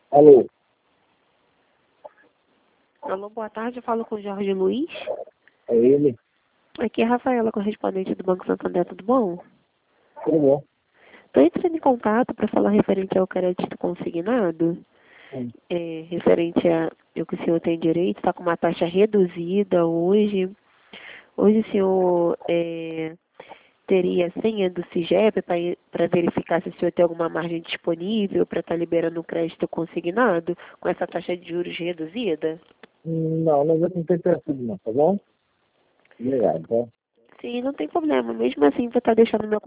Alô? Alô, boa tarde, eu falo com o Jorge Luiz. É ele? Aqui é a Rafaela, correspondente do Banco Santander, tudo bom? Tudo bom? Estou entrando em contato para falar referente ao crédito consignado, Hum. referente a o que o senhor tem direito, está com uma taxa reduzida hoje. Hoje o senhor teria a senha do CIGEP para verificar se o senhor tem alguma margem disponível para estar liberando o crédito consignado com essa taxa de juros reduzida? Não, mas eu não tenho perfil não, tá bom? Obrigado, tá? Sim, não tem problema. Mesmo assim, vou estar deixando meu